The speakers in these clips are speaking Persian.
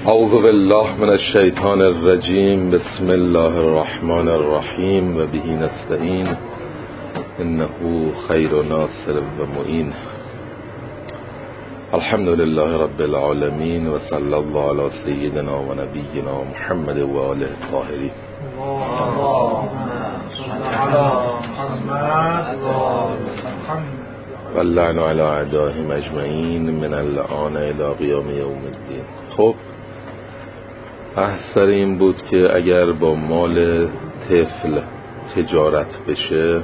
اعوذ بالله من الشیطان الرجیم. بسم الله الرحمن الرحیم و به نستعین انه خیر ناصر و معین. الحمد لله رب العالمین و صلی الله علی سیدنا و نبینا محمد و آله الطاهرین. و اللعن علی اعدائهم اجمعین من الآن الی قیام یوم الدین. خب بحث سر این بود که اگر با مال طفل تجارت بشه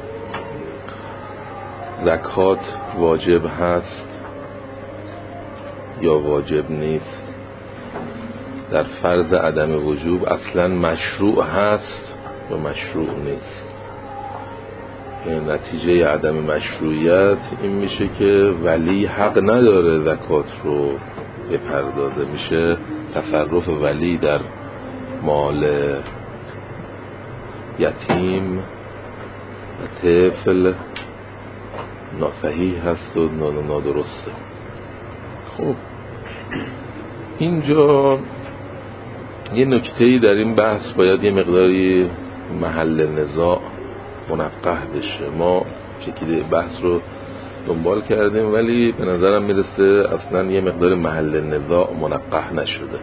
زکات واجب هست یا واجب نیست. در فرض عدم وجوب اصلا مشروع هست یا مشروع نیست. نتیجه عدم مشروعیت این میشه که ولی حق نداره زکات رو بپردازه. میشه تصرف ولی در مال یتیم و طفل ناصحیح هست و نادرسته. خب اینجا یه نکته‌ای در این بحث باید یه مقداری محل نزاع منقح بشه. ما شکل بحث رو دنبال کردیم ولی به نظرم میرسه اصلا یه مقدار محل نزاع منقح نشده.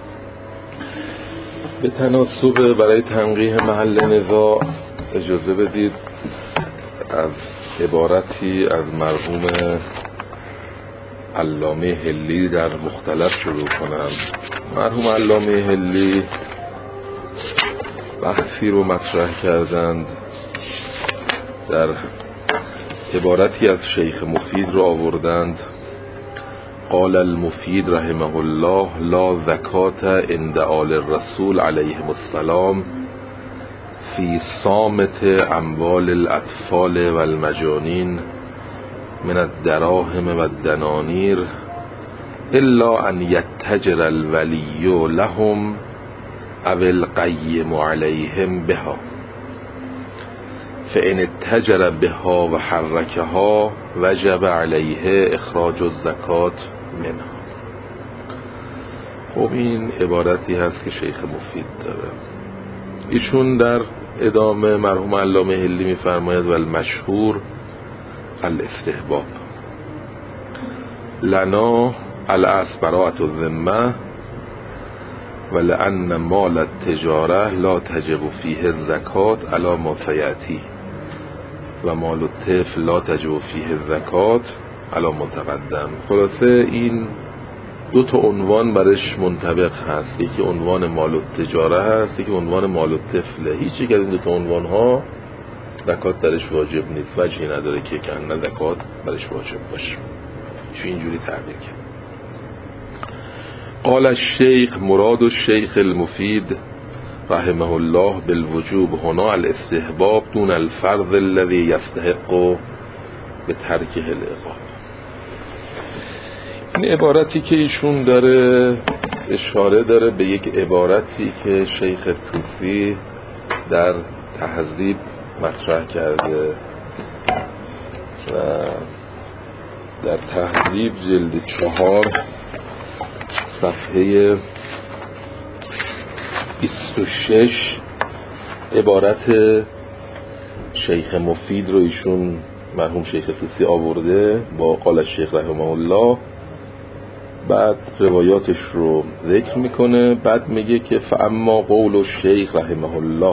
به تناسب برای تنقیح محل نزاع اجازه بدید از عبارتی از مرحوم علامه حلی در مختلف شروع کنم. مرحوم علامه حلی بحثی رو مطرح کردند، در عبارتی از شیخ مفید رو آوردند. قال المفید رحمه الله لا زکات عند آل الرسول علیهم السلام فی صامت اموال الاطفال و المجانین من الدراهم و الدنانیر الا ان یتجر الولی لهم او القیم علیهم بها فإن اتجر بها و حرکها وجب علیه اخراج الزکات منها. خب این عبارتی هست که شیخ مفید داره. ایشون در ادامه مرحوم علامه حلی میفرماید و المشهور الاستحباب لنا الاصل براءة الذمه ولأن مال التجاره لا تجب فیه الزکات علی ما سیأتی و مال الطفل لا تجب فیه الزکات علی ما تقدم. خلاصه این دو تا عنوان برش منطبق هست. یکی عنوان مال التجاره هست، یکی عنوان مال الطفله. هیچ یک از این دو تا عنوان ها زکات درش واجب نیست. وجهی نداره که کنه زکات برش واجب باشه. چون اینجوری تعبیر کرد. قال الشیخ مراد الشیخ المفید رحمه الله بالوجوب هنا الاستحباب دون الفرض الذي يستحق بترکه العقاب. این عبارتی که ایشون داره اشاره داره به یک عبارتی که شیخ طوسی در تهذیب مطرح کرده و در تهذیب جلد 4 صفحه 26 عبارت شیخ مفید رو ایشون مرحوم شیخ طوسی آورده با قال الشیخ رحمه الله. بعد روایاتش رو ذکر میکنه. بعد میگه که فاما قول الشیخ رحمه الله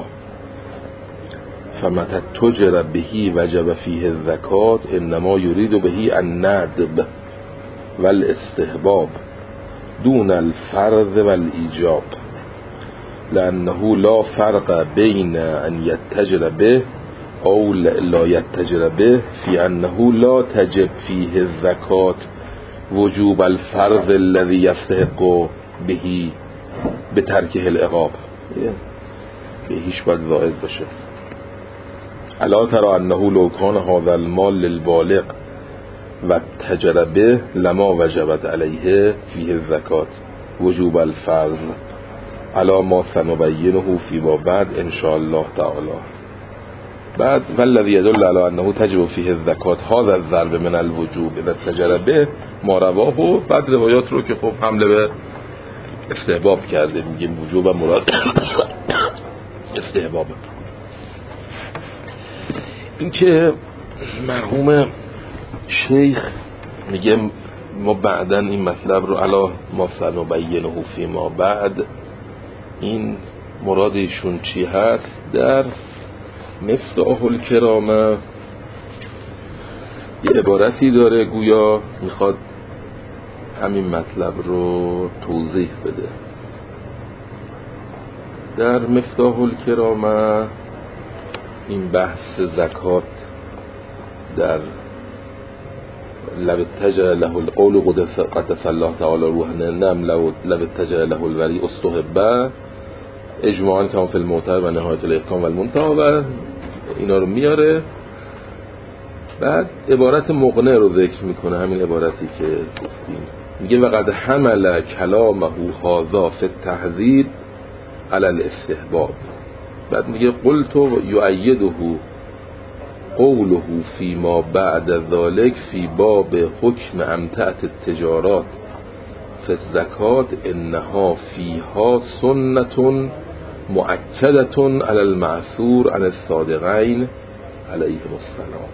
فمتى تجر بهی وجب فیه الزکات انما یرید بهی الندب والاستحباب دون الفرض والایجاب لانه لا فرق بین ان یتجر به او لا یتجر به فی انه لا تجب فیه الزکات وجوب الفرض الذي يستحق بهی بترکه العقاب. بهیش باید واعظ باشه. الا ترى انه لو كان هذا المال للبالغ و تجر به لما وجبت علیه فیه الزکات وجوب الفرض علی ما سنبینه فیما بعد ان شاء الله تعالی. بعد والذی يدل علی انه تجب فیه الزکات هذا الضرب من الوجوب اذا تجر به ما رواه. بعد روایات رو که خب حمله به استحباب کرده، میگیم وجوب و مراد استحبابه. این که مرحوم شیخ میگه ما بعداً این مطلب رو علا ما سنبینه فی ما بعد، این مراد ایشون چی هست؟ در مفتاح الکرامه یه عبارتی داره، گویا میخواد همین مطلب رو توضیح بده. در مفتاح الکرامه این بحث زکات در لو اتجه له القول قدس الله تعالی روح نم لو اتجه له الوری استحبه اجماعاً کما فی المعتبر و نهایت الاحکام و المنتهی و اینا رو میاره. بعد عبارت مقنع رو ذکر میکنه، همین عبارتی که گفتیم، میگه وقد حمل کلامه هذا فی التحذير علی الاستحباب. بعد میگه قلت یؤیده قوله فی ما بعد ذلك فی باب حکم امتعة التجارات فی الزکات انها فیها سنة مؤکدة علی المعثور عن الصادقین علیهم السلام.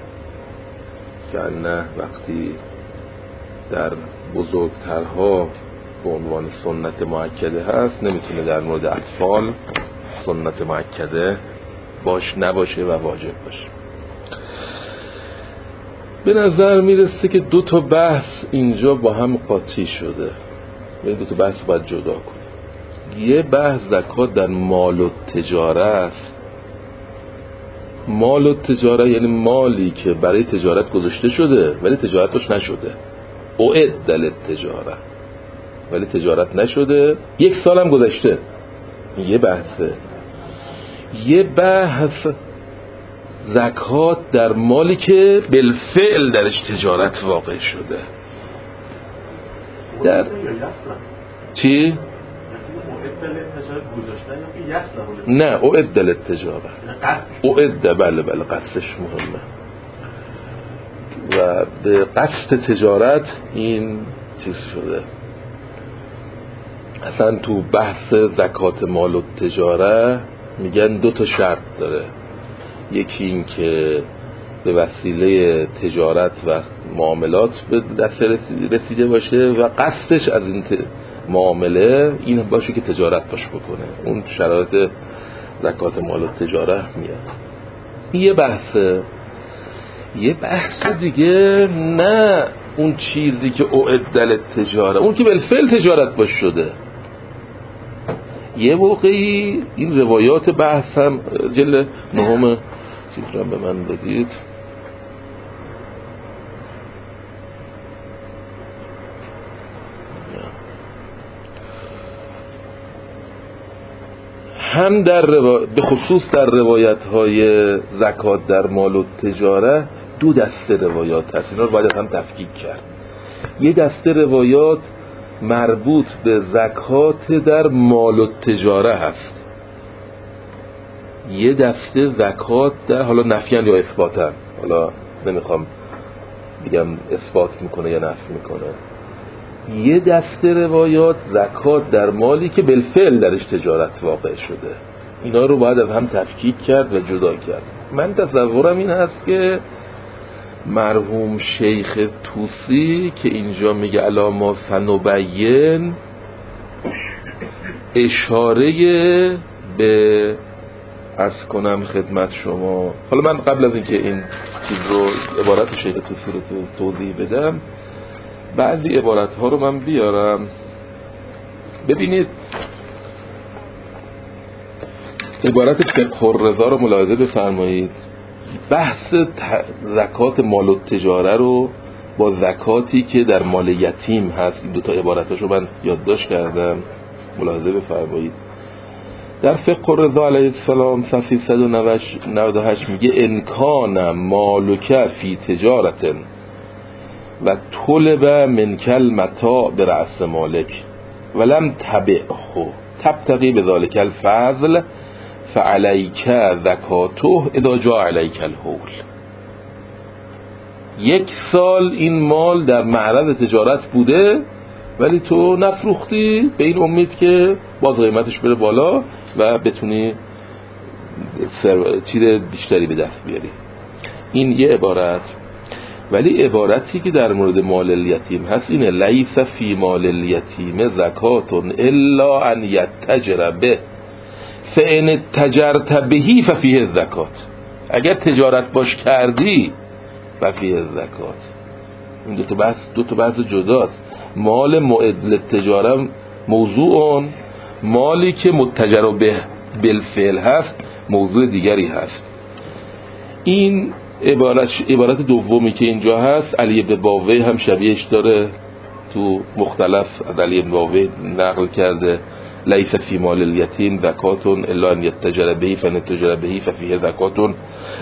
که نه وقتی در بزرگترها به عنوان سنت مؤکده هست، نمیتونه در مورد اطفال سنت مؤکده نباشه و واجب باشه. به نظر میرسه که دو تا بحث اینجا با هم قاطی شده و این دو تا بحث باید جدا کنیم. یه بحث زکات در مال و تجاره است. مال و تجاره یعنی مالی که برای تجارت گذاشته شده ولی تجارتش نشده، اعد للتجاره ولی تجارت نشده، 1 سال هم گذشته. یه بحثه. یه بحث زکات در مالی که بالفعل درش تجارت واقع شده. در چی؟ نه اعد للتجاره، اعد بله قصدش مهمه و به قصد تجارت این چیز شده. اصلا تو بحث زکات مال و تجاره میگن 2 تا شرط داره. یکی این که به وسیله تجارت و معاملات به دست رسیده باشه و قصدش از این معامله این باشه که تجارت باش بکنه. اون شرایط زکات مال و تجاره میاد. یه بحثه. یه بحث دیگه نه اون چیزی که اعد للتجاره، اون که بالفعل تجارت باش شده. یه موقعی این روایات بحث هم جلد 9 چیزرم به من بدید، هم در به خصوص در روایت های زکات در مال و تجاره 2 دسته روایات هست. اینا رو باید هم تفکیک کرد. یه دسته روایات مربوط به زکات در مال و تجاره هست، یه دسته زکات در، حالا نفیان یا اثباتن، حالا نمیخوام بگم اثبات میکنه یا نفی میکنه، یه دسته روایات زکات در مالی که بالفعل درش تجارت واقع شده. اینا رو باید از هم تفکیک کرد و جدا کرد. من تصورم این هست که مرحوم شیخ طوسی که اینجا میگه علی ما سنبین اشاره به عرض کنم خدمت شما. حالا من قبل از اینکه این چیز رو عبارت شیخ طوسی رو توضیح بدم، بعضی عبارت ها رو من بیارم. ببینید عبارت فقه الرضا رو ملاحظه بفرمایید. بحث زکات مال و تجاره رو با زکاتی که در مال یتیم هست، این 2 تا عبارتاشو من یادداشت کردم، ملاحظه بفرمایید. در فقه الرضا علیه السلام صفحه 198 میگه انکان مالک فی تجارت و طلب منکل متاع برأس مالک ولم تبعه تبتغی بذالک الفضل فعلیک زکاته اذا جاء علیک الحول. 1 سال این مال در معرض تجارت بوده ولی تو نفروختی به این امید که باز قیمتش بره بالا و بتونی چیز بیشتری به دست بیاری. این یه عبارت. ولی عبارتی که در مورد مال الیتیم هست اینه: لیس فی مال الیتیم زکات الا ان یتجر به فان تجرت بهی ففیه الزکات. اگر تجارت باش کردی ففیه الزکات. این دو تا بحث جداست. مال معد للتجاره موضوع، مالی که متجر به بالفعل هست موضوع دیگری هست. این عبارت دومی که اینجا هست علی بن باوی هم شبیهش داره، تو مختلف از علی بن باوی نقل کرده: لیس فی مال الیتیم زکات الا ان یتجر به فان تجر به ففیه زکات و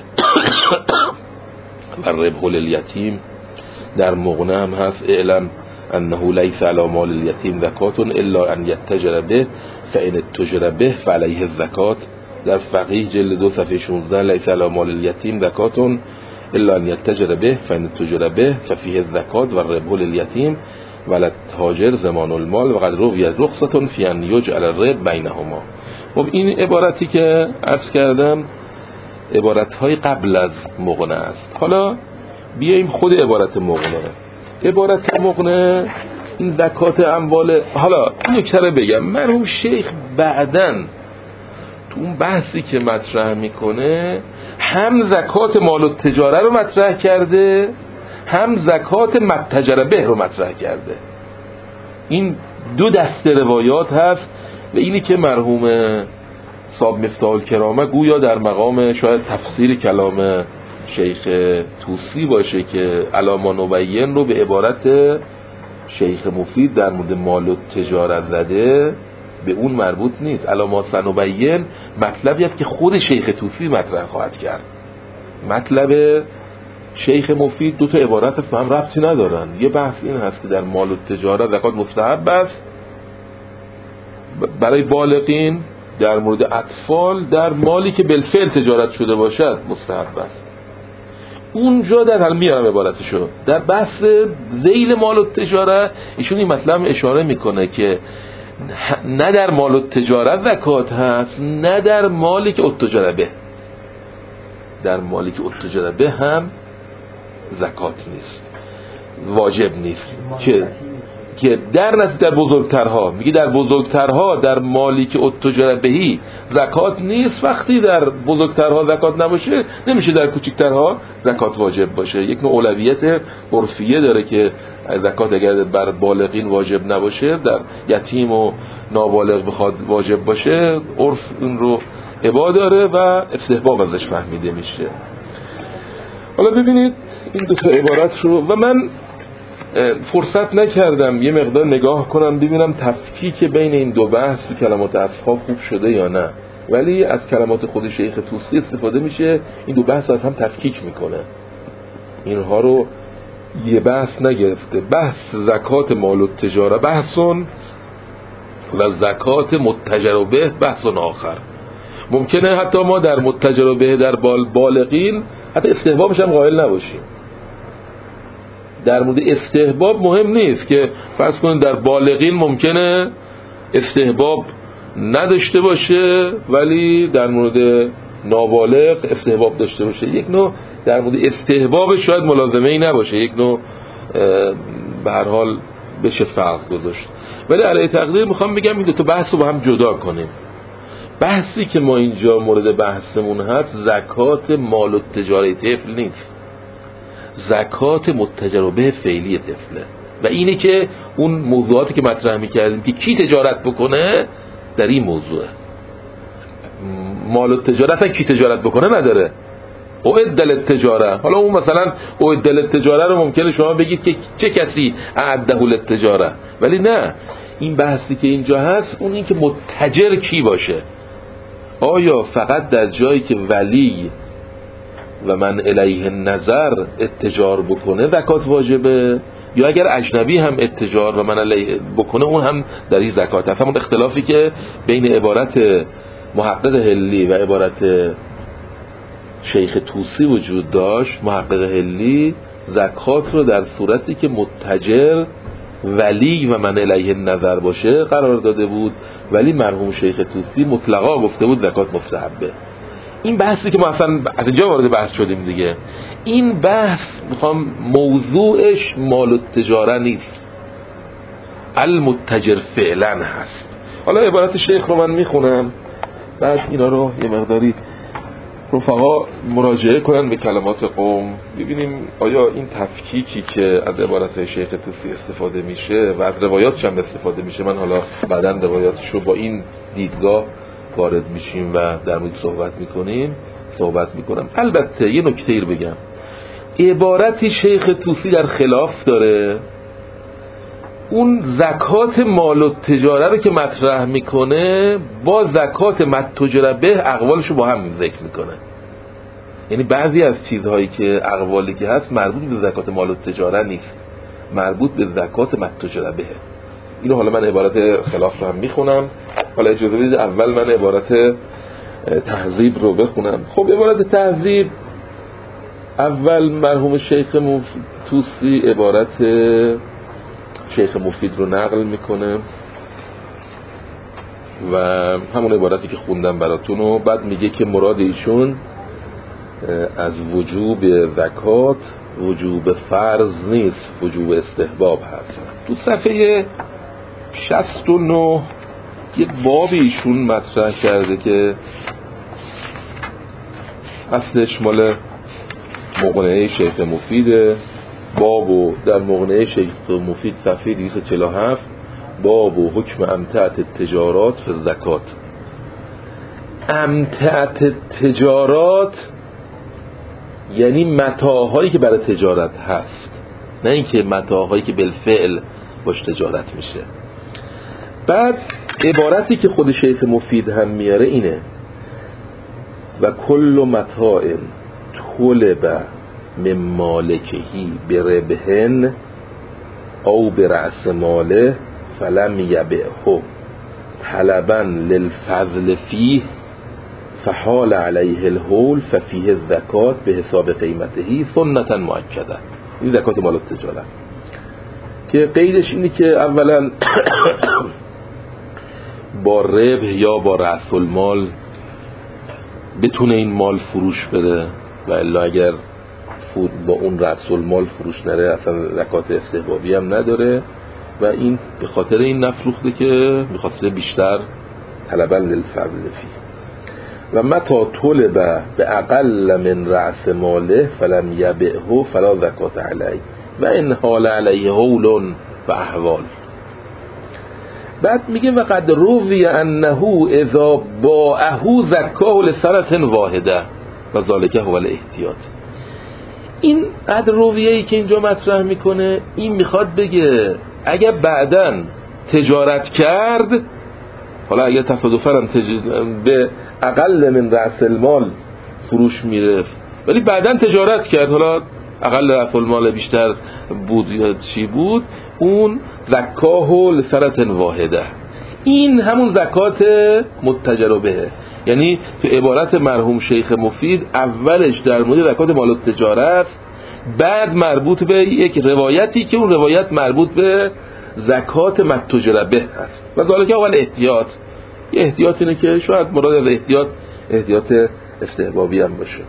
ربح الیتیم. در مغنی هم هست: اعلم انه لیس علی مال الیتیم زکات الا ان یتجر به فان تجر به فعلیه الزکات. در فقیه جلد 2 صفحه 16: لیس علی مال الیتیم زکات الا ان یتجر به فان تجر به ففیه الزکات و ربح الیتیم ولد تاجر زمان المال و قد روی رخصة فی ان یجعل الربح بینهما. خب این عبارتی که عرض کردم عبارت‌های قبل از مغنی است. حالا بیاییم خود عبارت مغنی. عبارت مغنی این زکات اموال. حالا یک کره بگم، مرحوم شیخ بعدن تو اون بحثی که مطرح میکنه هم زکات مال التجاره رو مطرح کرده، هم زکات متجر به رو مطرح کرده. این دو دسته روایات هست و اینی که مرحوم صاحب مفتاح الکرامه گویا در مقام شاید تفسیر کلام شیخ طوسی باشه که علاما نبین رو به عبارت شیخ مفید در مورد مال التجاره زده، به اون مربوط نیست. علاما سنبین مطلبی است که خود شیخ طوسی مطرح خواهد کرد. مطلب شیخ مفید دو تا عبارت هم ربطی ندارن. یه بحث این هست که در مال التجاره زکات مستحب است برای بالغین، در مورد اطفال در مالی که بالفعل تجارت شده باشد مستحب است. اونجا در حال میارم عبارتشو در بحث ذیل مال التجاره ایشون این مطلب اشاره میکنه که نه در مال التجاره زکات هست، نه در مالی که التجاره به، در مالی که التجاره به هم زکات نیست، واجب نیست. که در نزد در بزرگترها میگه در بزرگترها در مالی که التجاره بهی زکات نیست. وقتی در بزرگترها زکات نباشه نمیشه در کوچکترها زکات واجب باشه. یک نوع اولویت عرفیه داره که زکات اگر بر بالغین واجب نباشه در یتیم و نابالغ بخواد واجب باشه عرف اون رو ابا داره و استحباب ازش فهمیده میشه. حالا ببینید این دو تا عبارت رو و من فرصت نکردم یه مقدار نگاه کنم ببینم تفکیک بین این دو بحث کلمات اصحاب خوب شده یا نه، ولی از کلمات خود شیخ طوسی استفاده میشه این دو بحث از هم تفکیک میکنه. اینها رو یه بحث نگرفته. بحث زکات مال التجاره بحثون و زکات متجر به بحثون آخر. ممکنه حتی ما در متجر به در بالغین حتی استحبابش هم قائل نباشیم. در مورد استحباب مهم نیست که فرض کنید در بالغین ممکنه استحباب نداشته باشه ولی در مورد نابالغ استحباب داشته باشه. یک نوع در مورد استحباب شاید ملازمه ای نباشه، یک نوع به هر حال بشه فرق گذاشت. ولی علیه تقدیر میخوام بگم این دو تا بحث رو با هم جدا کنیم. بحثی که ما اینجا مورد بحثمون هست زکات مال التجاره طفل نیست، زکات متجر به فعلی طفله. و اینه که اون موضوعاتی که مطرح می‌کردیم که کی تجارت بکنه در این موضوعه. مال التجاره اصلا کی تجارت بکنه نداره، اعد للتجاره. حالا اون مثلا اعد للتجاره رو ممکنه شما بگید که چه کسی اعده للتجاره، ولی نه، این بحثی که اینجا هست اون این که متجر کی باشه. آیا فقط در جایی که ولی و من الیه نظر اتجار بکنه زکات واجبه، یا اگر اجنبی هم اتجار و من الیه بکنه اون هم در این زکات هست؟ همون اختلافی که بین عبارت محقق هلی و عبارت شیخ طوسی وجود داشت. محقق هلی زکات رو در صورتی که متجر ولی و من الیه نظر باشه قرار داده بود، ولی مرحوم شیخ طوسی مطلقا گفته بود زکات مستحبه. این بحثی که ما اصلا از اینجا وارد بحث شدیم دیگه، این بحث میخوام موضوعش مال التجاره نیست، المتجر فعلا هست. حالا عبارت شیخ رو من میخونم، بعد اینا رو یه مقداری رفقا مراجعه کنن به کلمات قوم، ببینیم آیا این تفکیکی که از عبارت شیخ طوسی استفاده میشه و از روایاتش هم استفاده میشه، من حالا بعداً روایاتش رو با این دیدگاه وارد میشیم و در مورد صحبت میکنم. البته یه نکته رو بگم، عبارتی شیخ طوسی در خلاف داره، اون زکات مال التجاره رو که مطرح میکنه با زکات متجر به اقوالشو با هم ذکر میکنه. یعنی بعضی از چیزهایی که اقوالی که هست مربوط به زکات مال التجاره نیست، مربوط به زکات متجر به. اینو حالا من عبارت خلاف رو هم میخونم. حالا اجازه بدید اول من عبارت تهذیب رو بخونم. خب عبارت تهذیب اول مرحوم شیخ طوسی عبارت شیخ مفید رو نقل میکنه و همون عبارتی که خوندم براتون، و بعد میگه که مراد ایشون از وجوب زکات وجوب فرض نیست، وجوب استحباب هست. تو صفحه 69 یه بابی ایشون مطرح کرده که اصلش مال مقنعه شیخ مفیده. بابو در مقنعه شیخ مفید صفحه 247 بابو حکم امتعت التجارات فی الزکات. امتعت التجارات یعنی متاعهایی که برای تجارت هست، نه اینکه متاعهایی که بالفعل باش تجارت میشه. بعد عبارتی که خود شیخ مفید هم میاره اینه: و کل متاع طلب من مالکهی بربهن او برأس ماله فلم یبعه طلبا للفضل فیه فحال علیه الحول ففیه الزکات به حساب قیمتهی سنتا مؤکده. این زکات مال التجاره که قیدش اینه که اولا با ربح یا با رأس المال بتونه این مال فروش بده، و الا اگر با اون رأس المال فروش نره اصلا زکات استحبابی هم نداره، و این به خاطر این نفروخته که میخواسته بیشتر طلبا للفضل فیه. و متا طلب به اقل من رأس ماله فلم یبعه فلا زکات علیه و ان حال علیه حول و احوال. بعد میگه و قد روی انه اذا باعه زکاه لسنة واحده و ذالک هو الاحتیاط. این قد رویه‌ای که اینجا مطرح میکنه این میخواد بگه اگر بعدن تجارت کرد، حالا اگر تصادفاً به اقل من رأس المال فروش میرفت ولی بعدن تجارت کرد، حالا اقل رأس المال بیشتر بود یا چی بود، اون زکاه لسنة واحده، این همون زکات متجر بهه. یعنی تو عبارت مرحوم شیخ مفید اولش در مورد زکات مال التجاره است، بعد مربوط به یک روایتی که اون روایت مربوط به زکات متجر به است. و ذالک اول احتیاط، یه احتیاط اینه که شاید مراد از احتیاط استحبابی هم باشه.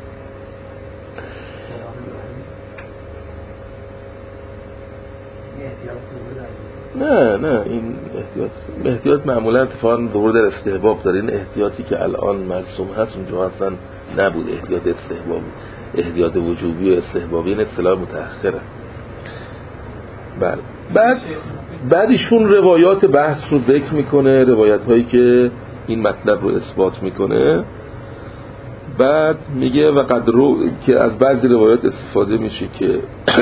نه این احتیاط معمولا اتفاقا ظهور در استحباب داره. این احتیاطی که الان مرسوم هست اونجا اصلا نبود، احتیاط استحبابی، احتیاط وجوبی و استحبابی این اصطلاح متأخره. بله. بعد ایشون روایات بحث رو ذکر میکنه، روایت هایی که این مطلب رو اثبات میکنه. بعد میگه و قدرو که از بعضی روایات استفاده میشه که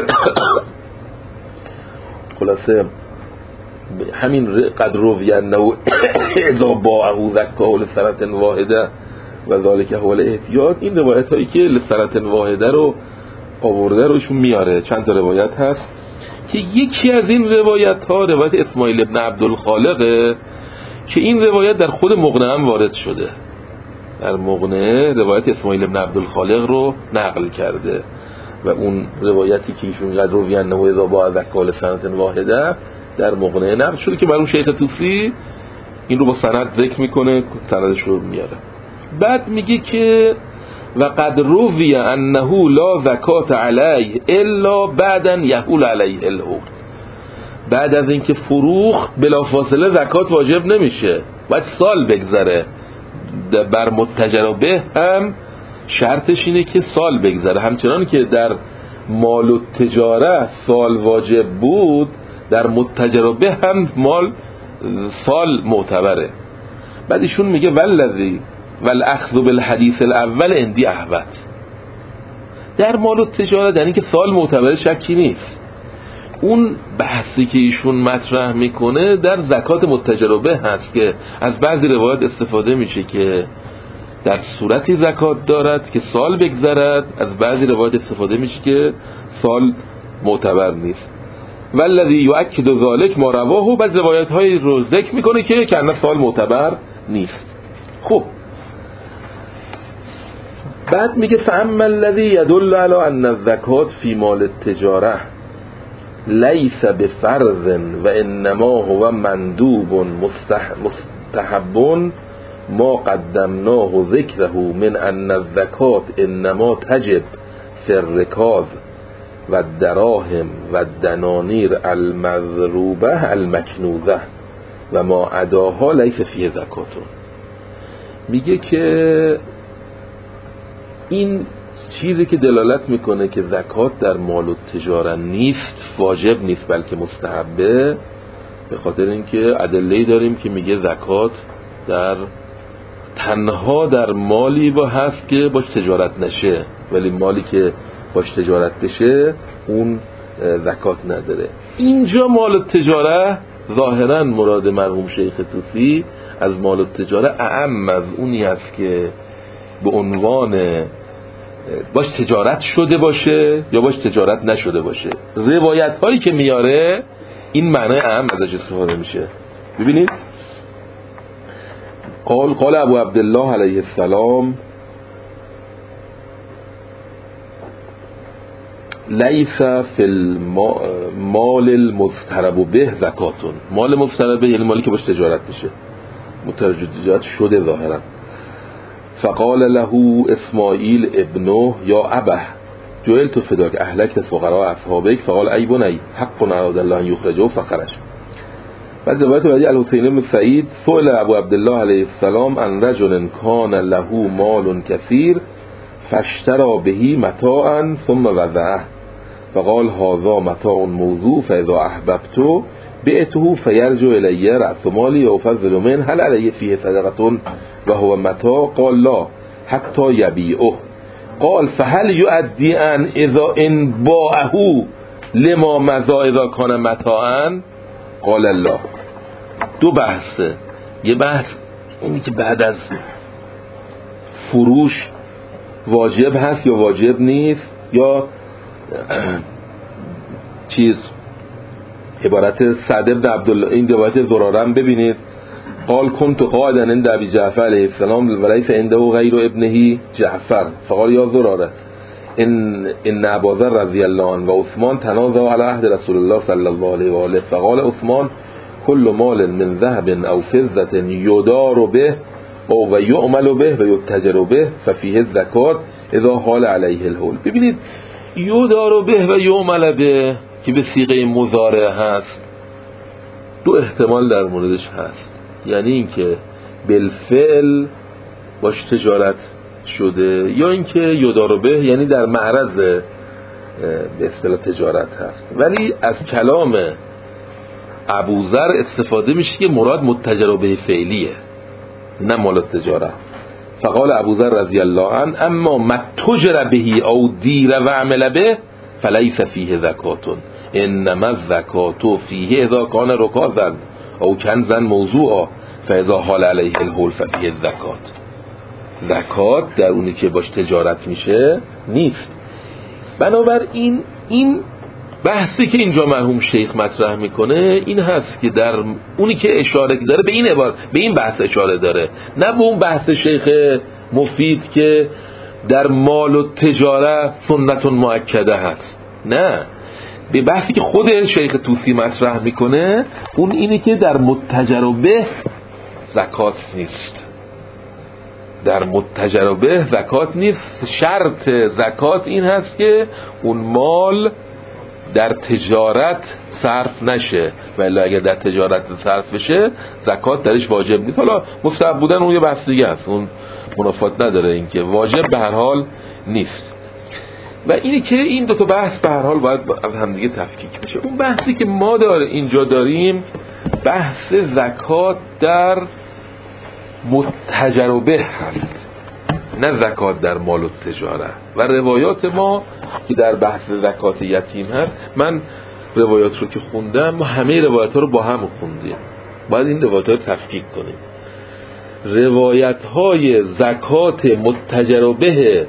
خلاصه همین قدرو ینو اذا باعه زکاه لسنة واحده و ذالک هو الاحتیاط. این روایت هایی که لسنة واحده رو آورده روشون میاره. چند تا روایت هست که یکی از این روایت ها روایت اسماعیل ابن عبدالخالقه که این روایت در خود مقنعه هم وارد شده. در مقنعه روایت اسماعیل ابن عبدالخالق رو نقل کرده و اون روایتی که ایشون قدرو ینو اذا باعه زکاه لسنة واحده در مقنعه نقل شده که مرحوم شیخ طوسی این رو با سند ذکر میکنه، سندش رو میاره. بعد میگه که و قد روی انه لا زکات علیه الا بعدا یحول علیه الحول، بعد از اینکه فروخت بلافاصله زکات واجب نمیشه، باید سال بگذره. بر متجر به هم شرطش اینه که سال بگذره، همچنان که در مال و تجاره سال واجب بود، در متجر به هم سال معتبره. بعد ایشون میگه والذی والاخذ بالحدیث الاول عندی احوط. در مال و تجاره در این که سال معتبره شکی نیست. اون بحثی که ایشون مطرح میکنه در زکات متجر به هست که از بعضی روایات استفاده میشه که در صورتی زکات دارد که سال بگذرد، از بعضی روایات استفاده میشه که سال معتبر نیست. والذی یؤکد ذلک ما رواه، بعضی روایات های رو ذکر میکنه که کنه سال معتبر نیست. خب بعد میگه فاما الذی یدل علی ان الزکات فی مال التجاره لیس بفرض و انما هو مندوب مستحب ما قدمناه ذکره من ان الزکات انما تجب فی الرکاز و الدراهم و الدنانیر المضروبه المکنوزه و ما اداها لیس فیه زکاتون. میگه که این چیزی که دلالت میکنه که زکات در مال و تجاره نیست، واجب نیست بلکه مستحبه، به خاطر اینکه ادله‌ای داریم که میگه زکات در تنها در مالی با هست که باش تجارت نشه، ولی مالی که باش تجارت بشه اون زکات نداره. اینجا مال و تجاره ظاهرا مراد مرحوم شیخ طوسی از مال و تجاره اعم از اونی است که به عنوان باش تجارت شده باشه یا باش تجارت نشده باشه. روایت هایی که میاره این معنی اعم ازش استفاده میشه. ببینید قال ابو عبدالله علیه السلام لیس فی المال المضطرب به زکاتون. مال مضطرب به یعنی مالی که باش تجارت میشه، متجارت شده ظاهرا. فقال له اسماعیل ابنه یا ابه جعلت فداک اهلکت فقراء اصحابک فقال ای بنی حق اراد الله ان یخرجه فخرج. بعد روایت بعدی الحسین بن سعید سئل ابو عبدالله علیه السلام عن رجل کان له مال کثیر فاشترى به متاعا ثم وضعه فقال هذا متاع موضوع فاذا احببت بعته فيرجع الي رأس مالي وافضل منه هل علي فيه صدقه وهو متاع قال لا حتى يبيعه قال فهل يؤدي ان باعه لما مضى اذا كان متاعا قال لا. دو بحثه. یه بحث اینی که بعد از فروش واجب هست یا واجب نیست، یا چیز عبارت سعد بن عبدالله. این روایت زرارم ببینید قال كنت قاعدا عند ابي جعفر علیه السلام وليس عنده غير ابنه جعفر فقال يا زراره ان ابا ذر رضی الله عنه و عثمان تنازعوا على عهد رسول الله صلی الله علیه و آله فقال عثمان كل مال من ذهب او فضة يدار به و يعمل به و يتجر به ففيه الزکات اذا حال علیه الحول. ببینید یدار به و یعمل به که به صیغه مضارع هست، دو احتمال در موردش هست. یعنی اینکه بالفعل باش تجارت شده، یا اینکه یدار به یعنی در معرض به اصطلاح تجارت هست. ولی از کلام ابوذر استفاده میشه که مراد متجر به فعلیه نه مال تجاره. فقال ابوذر رضی الله عنه اما متجر به او دیر و عمل به فلیس فیه زکاتون انما الزکات فیه اذا کان رکازا او کنزا موضوعا فاذا حال علیه الحول ففیه الزکات. زکات در اونی که باش تجارت میشه نیست. بنابراین این بحثی که اینجا مرحوم شیخ مطرح میکنه این هست که در اونی که اشاره داره به این عبارت، به این بحث اشاره داره، نه به اون بحث شیخ مفید که در مال و تجاره سنت مؤکده هست. نه، به بحثی که خود شیخ طوسی مطرح میکنه اون اینه که در متجر به زکات نیست، در متجر به زکات نیست. شرط زکات این هست که اون مال در تجارت صرف نشه، ولی اگر در تجارت صرف بشه زکات درش واجب نیست. حالا مستحب بودن اون یه بحث دیگه است، اون منافات نداره، این که واجب به هر حال نیست. و اینی که این دو تا بحث به هر حال باید از همدیگه تفکیک بشه. اون بحثی که ما اینجا داریم بحث زکات در متجر به هست، نه زکات در مال و تجاره. و روایات ما که در بحث زکات یتیم هست، من روایات رو که خوندم ما همه روایات ها رو با هم خوندیم، باید این روایات ها رو تفکیک کنیم. روایت های زکات متجر به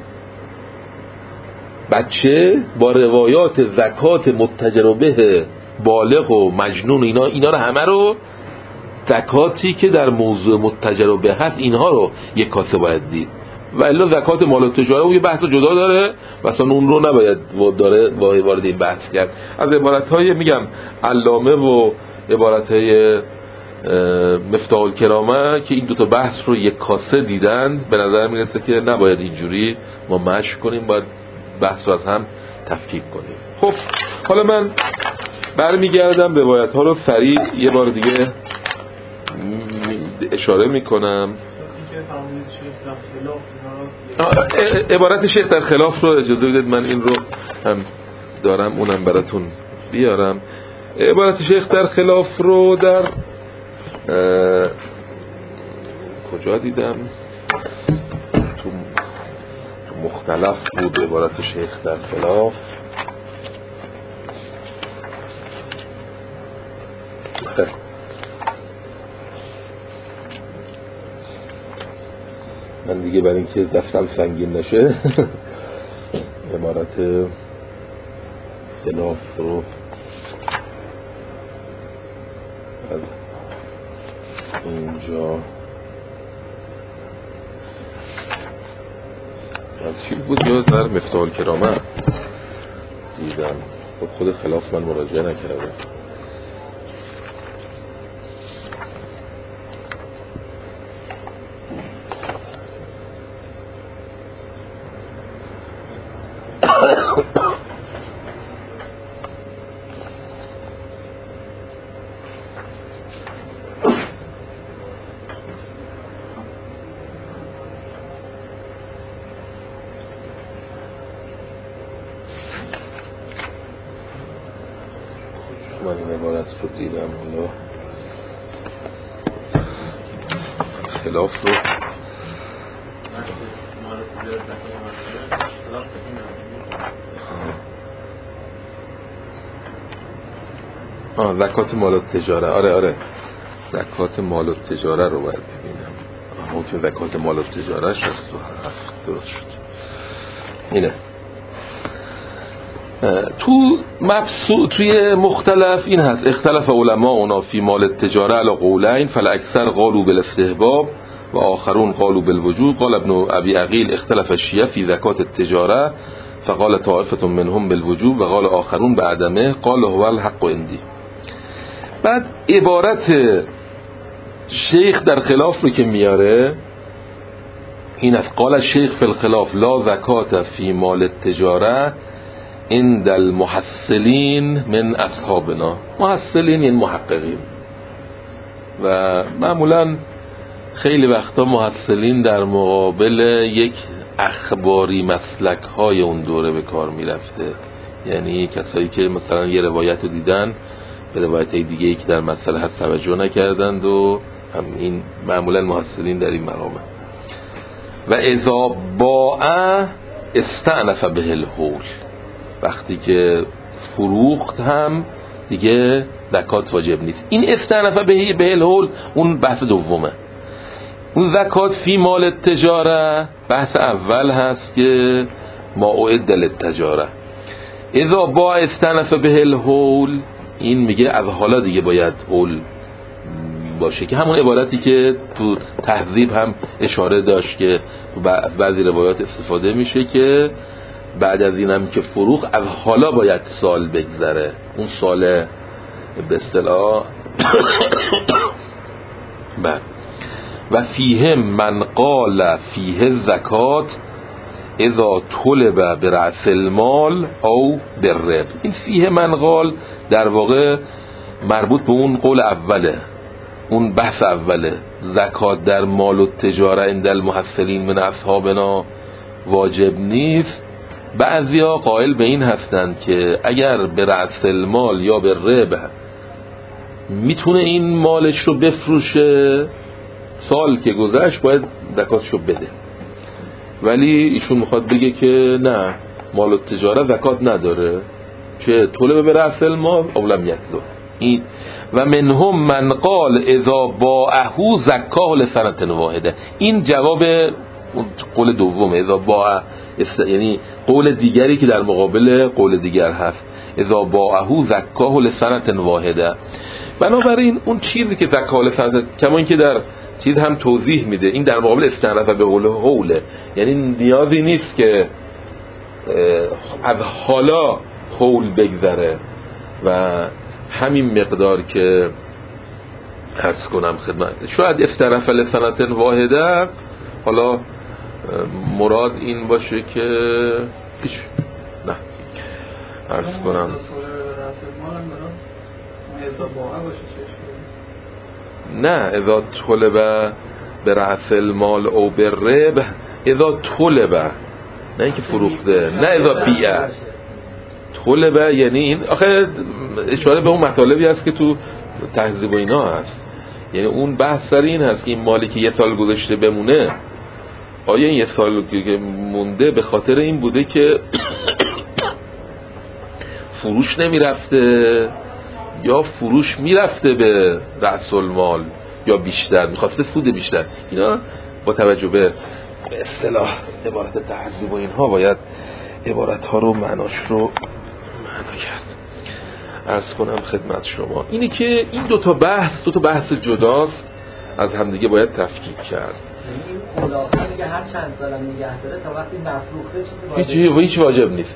بچه با روایات زکات متجر به بالغ و مجنون، اینا رو همه رو زکاتی که در موضوع متجر به هست اینها رو یک کاسه باید دید. و الا زکات مال و تجاره اون یه بحث جدا داره، مثلا اون رو نباید وارد این بحث کرد. از عبارت‌های میگم علامه و عبارت‌های مفتاح الکرامه که این دوتا بحث رو یک کاسه دیدن، به نظر میرسه که نباید اینجوری ما مشق کنیم، باید بحث رو از هم تفکیک کنیم. خب حالا من برمیگردم روایت ها رو سریع یه بار دیگه اشاره میکنم. عبارت شیخ در خلاف رو اجازه بدید من این رو هم دارم اونم براتون بیارم. عبارت شیخ در خلاف رو در کجا دیدم؟ تو مختلف بود عبارت شیخ در خلاف. من دیگه برای اینکه دستم سنگین نشه عبارت خلاف رو از اینجا از چی بود یا در مفتاح الکرامه دیدم. خود خلاف من مراجعه نکردم. من این عبارت رو دیدم، حالا خلاف رو زکات مال و تجاره. آره زکات مال و تجاره رو باید ببینم. حکم زکات مال و تجاره 67 درست شد. اینه توی مختلف این هست اختلاف علماء فی مال التجاره علی قولین فالاکثر قالوا بالاستحباب و آخرون قالوا بالوجوب. قال ابن ابي عقیل اختلف الشیعة فی زکات التجاره فقال طائفة منهم بالوجوب و قال آخرون بعدمه قال هو الحق عندي. بعد عبارت شیخ در خلاف رو که میاره این است قال الشیخ فی الخلاف لا زکات فی مال التجاره عند المحصلین من اصحابنا. محصلین یعنی محققین، و معمولا خیلی وقتا محصلین در مقابل یک اخباری مسلک های اون دوره به کار میرفته، یعنی کسایی که مثلا یه روایت رو دیدن به روایت دیگه ای که در مسئله هست توجه نکردند و هم این معمولا محصلین در این مقامه. و اذا باع استعنف به الحول، وقتی که فروخت هم دیگه زکات واجب نیست. این استعنف به الحول اون بحث دومه. اون زکات فی مال التجاره بحث اول هست که ما اعد للتجاره. اذا باع استعنف به الحول این میگه از حالا دیگه باید حول باشه، که همون عبارتی که تو تهذیب هم اشاره داشت که بعضی روایات استفاده میشه که بعد از اینم که فروخ از حالا باید سال بگذره. اون سال به اصطلاح و فیه من قال فیه زکات اذا طلب برأس المال او بالرب. این فیه من قال در واقع مربوط به اون قول اوله، اون بحث اوله، زکات در مال و تجاره عند المحصلین من اصحابنا واجب نیست. بعضیا قائل به این هستند که اگر به رأس المال یا به ربح میتونه این مالش رو بفروشه، سال که گذشت باید زکاتش رو بده. ولی ایشون میخواد بگه که نه، مال و تجاره زکات نداره، که طلب به رأس المال اولم یطلب. این و منهم من قال اذا باعه زکاه لسنة واحده. این جواب قول دوم، اذا باع، یعنی قول دیگری که در مقابل قول دیگر هست، اذا باعه زکاه لسنة واحده. بنابراین اون چیزی که زکاه لسنة، کما اینکه در چیز هم توضیح میده، این در مقابل استنرف به قول حوله، یعنی نیازی نیست که از حالا حول بگذره و همین مقدار که عرض کنم خدمت، شاید استرف لسنة واحده، حالا مراد این باشه که هیچ نه عرض کنم نه اذا طلب به رأس المال او بالربح، اذا طلب، نه اینکه فروخته، نه اذا بیعه. طلب یعنی این، آخه اشاره به اون مطالبی هست که تو تهذیب و اینا هست، یعنی اون بحث سر این هست که این مالی که یه سال گذشته بمونه، آیا این یه سال که مونده به خاطر این بوده که فروش نمیرفته یا فروش میرفته به رأس المال یا بیشتر میخواسته سود بیشتر. اینا با توجه به اصطلاح عبارت تهذیب و اینها باید عبارت ها رو معناش رو معنا کرد. عرض کنم خدمت شما اینی که این دو تا بحث جداست، از همدیگه باید تفکیک کرد. قول آخر میگه هر چند سالم نگه داره تا وقتی مفروخته هیچ واجب نیست.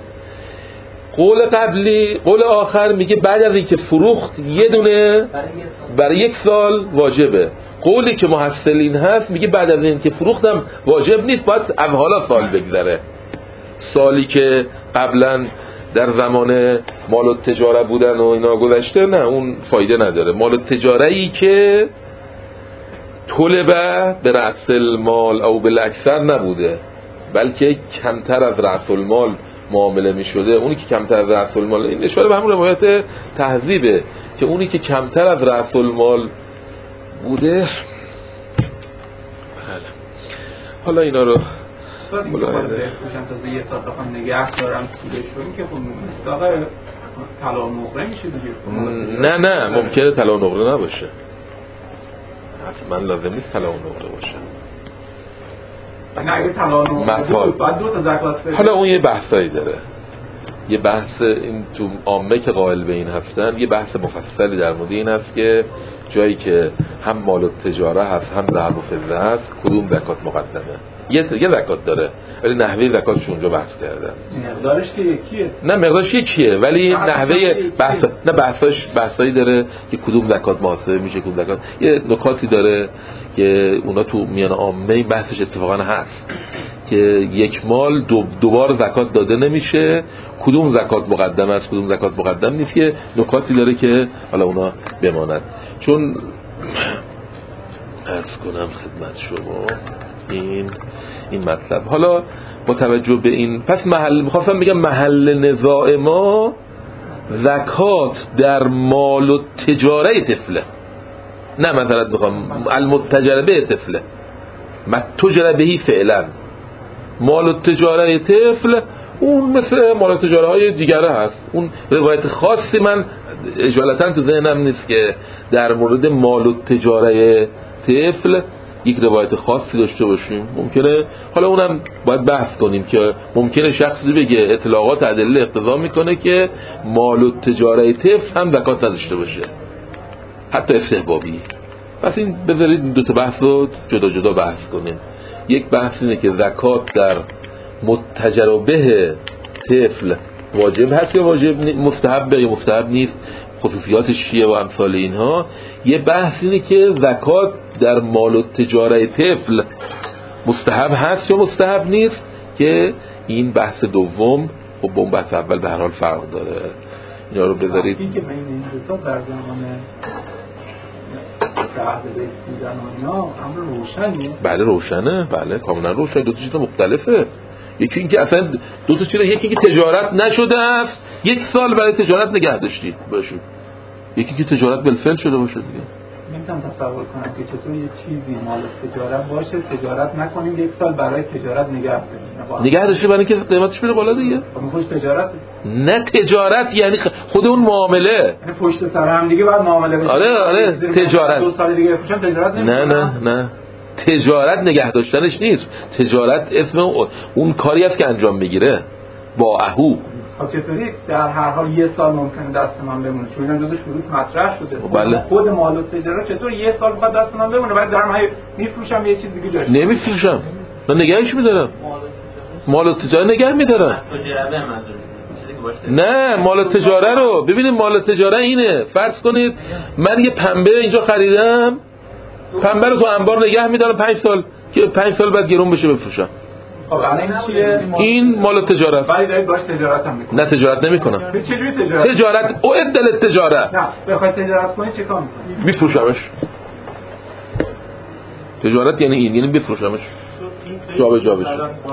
قول آخر میگه بعد از اینکه فروخت یه دونه برای یک سال واجبه. قولی که محصلین هست میگه بعد از اینکه فروختم واجب نیست، باید از حالا سال بگذره. سالی که قبلا در زمان مال و تجاره بودن و اینا گذشته، نه اون فایده نداره. مال و تجاره‌ای که طلبه به رأس المال او بالاکثر نبوده، بلکه کمتر از رأس المال معامله می شده، اونی که کمتر از رأس المال، این اشاره به همون روایت تهذیبه که اونی که کمتر از رأس المال بوده. بله. حالا اینا رو ملاحظه تا یه ساعت بخوام نگه دارم سودش رو، که خب مستاق طلا و نقره میشه دیگه. نه ممکنه طلا و نقره نباشه، حتما لازم نیست طلا و نقره باشه. نه اگه طلا و نقره بود بعد 2 تا زکات بده. حالا اون یه بحثایی داره، یه بحث این تو عامه که قائل به این هستن، یه بحث مفصلی در مورد این هست که جایی که هم مال و تجاره هست هم ذهب و فضه هست، کدوم زکات مقدمه. یه زکات داره ولی نحوه زکاتش اونجا بحث کردن. مقدارش که یکیه. نه مقدارش یکیه ولی نحوه بحثایی داره که کدوم زکات محاسبه میشه، کدوم زکات. یه نکاتی داره که اونا تو میان عامه این بحثش اتفاقا هست که یک مال دوبار زکات داده نمیشه، کدوم زکات مقدم است کدوم زکات مقدم نیست. یه نکاتی داره که حالا اونا بماند. چون عرض کنم خدمت شما این مطلب، حالا با توجه به این، پس میخواستم بگم محل نزاع ما زکات در مال و تجاره طفله، نه مثلا بخوام المتجر به طفله متجر بهی فعلا. مال و تجاره طفل اون مثل مال و تجاره های دیگره هست. اون روایت خاصی من اجالتا تو ذهنم نیست که در مورد مال و تجاره طفل یک روایت خاصی داشته باشیم. ممکنه حالا اونم باید بحث کنیم که ممکنه شخصی بگه اطلاقات ادله اقتضا میکنه که مال و تجاره طفل هم زکات نداشته باشه، حتی استحبابی. پس این بذارید دو تا بحث رو جدا جدا بحث کنیم. یک بحث اینه که زکات در متجر به طفل واجب هست یا واجب مستحب یا مستحب نیست، خصوصیاتش چیه و امثال اینها. یه بحث اینه که زکات در مال و تجاره طفل مستحب هست یا مستحب نیست، که این بحث دوم خب با اون بحث اول به هر حال فرق داره. اینا رو بذارید این که بین این دو تا در زمان عهد بیت بودن و اینا امر روشنیه. بله روشنه، بله کاملا روشنه. دو تا چیز مختلفه. یکی اینکه اصلا دو تا چیز، یکی اینکه تجارت نشده است 1 سال برای تجارت نگه داشتید باشه، یکی که تجارت بالفعل شده باشه دیگه. نمیتونم تصور کنم که چطور یه چیزی مال تجارت باشه تجارت نکنیم 1 سال برای تجارت نگه داریم. نگه داشته برای اینکه قیمتش بره بالا دیگه. خوش تجارت نه تجارت یعنی خود اون معامله، یعنی پشت سر هم دیگه بعد معامله بشه. آره تجارت 2 سال دیگه بفروشم تجارت نمیکنم. نه تجارت نگه داشتنش نیست، تجارت اسم اون کاری است که انجام بگیره با اهو. خب چطوری در هر حال 1 سال ممکنه دست من بمونه، چون اینا جزو شروط مطرح شده. بله. خود مال و تجارت چطور 1 سال بعد دست من بمونه، بعد دارم میفروشم یه چیز دیگه جاش نمیفروشم، من نگهش میدارم. مال و تجاره نگه میدارم. نه مال تجاره رو ببینید، مال تجاره اینه، فرض کنید من یه پنبه اینجا خریدم، پنبه رو تو انبار نگه میدارم 5 سال که 5 سال بعد گرون بشه بفروشم. خب الان چیه؟ این مال تجارت. ولی دارید باش تجارت هم میکنید. نه تجارت نمیکنم. چجوری تجارت؟ تجارت او عدل تجارت. نه بخوای تجارت کنی چه کار میکنی؟ میفروشمش. تجارت یعنی این، یعنی بفروشمش. جا به جا بشه.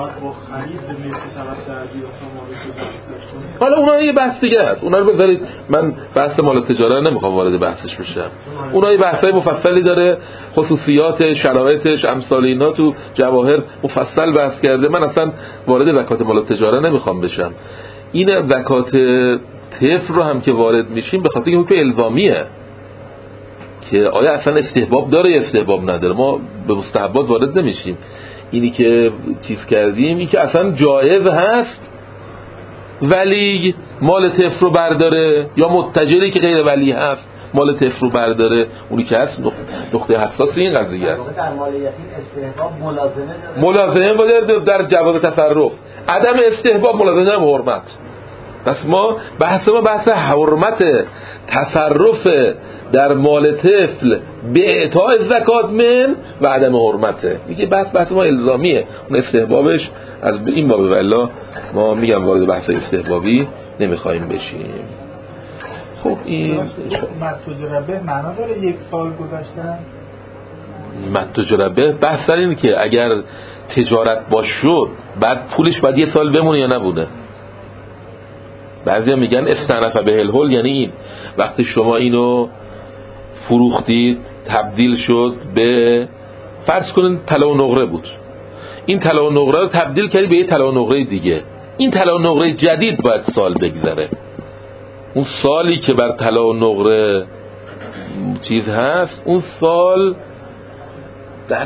حالا اونها یه بحث دیگه است، اونا رو بذارید، من بحث مال تجاره نمیخوام وارد بحثش بشم. اونها یه بحثای مفصلی داره، خصوصیات شرایطش امثال اینا تو جواهر مفصل بحث کرده. من اصلا وارد زکات مال تجاره نمیخوام بشم. این زکات طفل رو هم که وارد میشیم به خاطر اینکه حکم الزامیه که آیا اصلا استحباب داره یا استحباب نداره، ما به مستحبات وارد نمیشیم. اینی که چیز کردیم این که اصلا جایز هست ولی مال طفل رو برداره، یا متجری که غیر ولی هست مال طفل رو برداره، اونی که هست نقطه حساس این قضیه است. در مال یتیم استحباب ملازمه داره در جواز تصرف، عدم استحباب ملازمه هم حرمت. پس ما بحث حرمت تصرف در مال طفل به اعطاء زکات من و عدم حرمته. میگه بحث ما الزامیه، اون استحبابش از این باب والله ما میگم وارد بحث استحبابی نمیخوایم بشیم. خب این متجربه معنا داره 1 سال گذشتن. متجربه بحث سر اینه که اگر تجارت باش شد بعد پولش باید 1 سال بمونه یا نبوده. بعضیا میگن استنف به الهول، یعنی این وقتی شما اینو فروختید تبدیل شد به، فرض کنید طلا و نقره بود، این طلا و نقره رو تبدیل کردی به یه طلا و نقره دیگه، این طلا و نقره جدید باید سال بگذره. اون سالی که بر طلا و نقره چیز هست اون سال در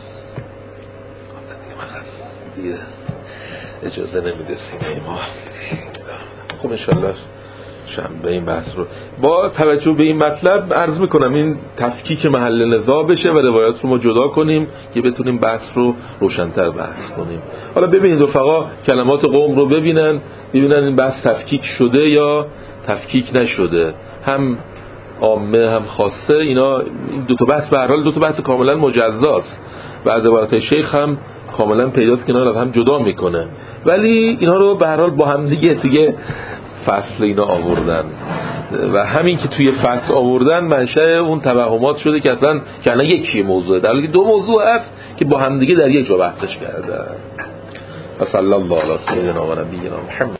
اجازه نمیده سینه ما. خب انشالله شنبه این بحث رو با توجه به این مطلب عرض میکنم این تفکیک محل نزاع بشه و روایات رو ما جدا کنیم که بتونیم بحث رو روشن‌تر بحث کنیم. حالا ببینید رفقا کلمات قوم رو ببینن این بحث تفکیک شده یا تفکیک نشده، هم عامه هم خاصه. اینا این دو تا بحث به هر حال 2 تا بحث کاملا مجزاست و از عبارت شیخ هم کاملا پیداست که اینا رو هم جدا میکنه، ولی اینا رو به هر حال با هم دیگه فصل اینا آوردن و همین که توی فصل آوردن منشأ اون توهمات شده که اصلا که یکی موضوعه، در حالی که 2 موضوع هست که با هم دیگه در یک جا بحثش کردن. صلی الله علیه و سیدنا و نبینا محمد.